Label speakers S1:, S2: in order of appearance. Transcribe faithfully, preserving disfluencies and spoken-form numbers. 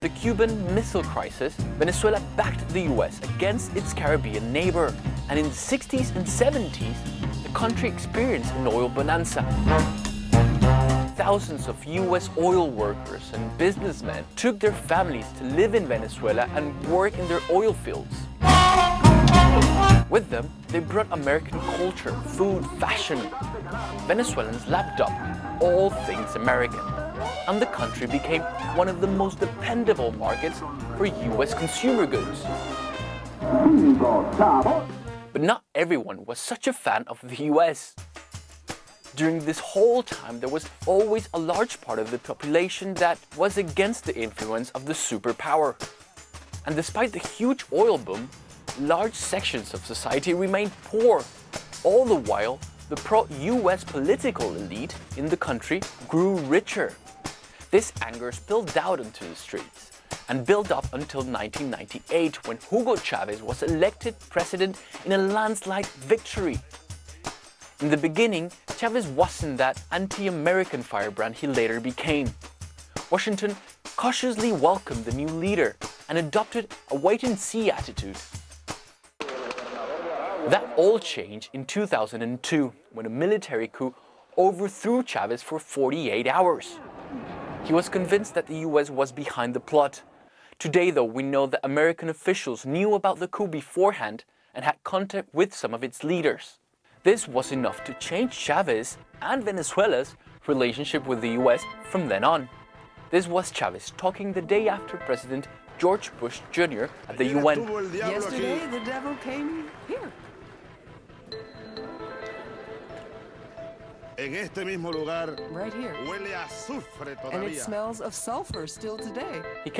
S1: The Cuban Missile Crisis, Venezuela backed the U S against its Caribbean neighbor, and in the sixties and seventies, the country experienced an oil bonanza. Thousands of U S oil workers and businessmen took their families to live in Venezuela and work in their oil fields. With them, they brought American culture, food, fashion. Venezuelans lapped up all things American, and the country became one of the most dependable markets for U S consumer goods. But not everyone was such a fan of the U S. During this whole time, there was always a large part of the population that was against the influence of the superpower. And despite the huge oil boom, large sections of society remained poor. All the while, the pro-U S political elite in the country grew richer. This anger spilled out into the streets and built up until nineteen ninety-eight, when Hugo Chavez was elected president in a landslide victory. In the beginning, Chavez wasn't that anti-American firebrand he later became. Washington cautiously welcomed the new leader and adopted a wait-and-see attitude. That all changed in two thousand two, when a military coup overthrew Chavez for forty-eight hours. He was convinced that the U S was behind the plot. Today, though, we know that American officials knew about the coup beforehand and had contact with some of its leaders. This was enough to change Chavez and Venezuela's relationship with the U S from then on. This was Chavez talking the day after President George Bush Junior at the U N.
S2: Yesterday, the devil came here.
S3: En este mismo lugar,
S2: right here.
S3: huele a azufre todavía.
S2: And it smells of sulfur still today.
S1: He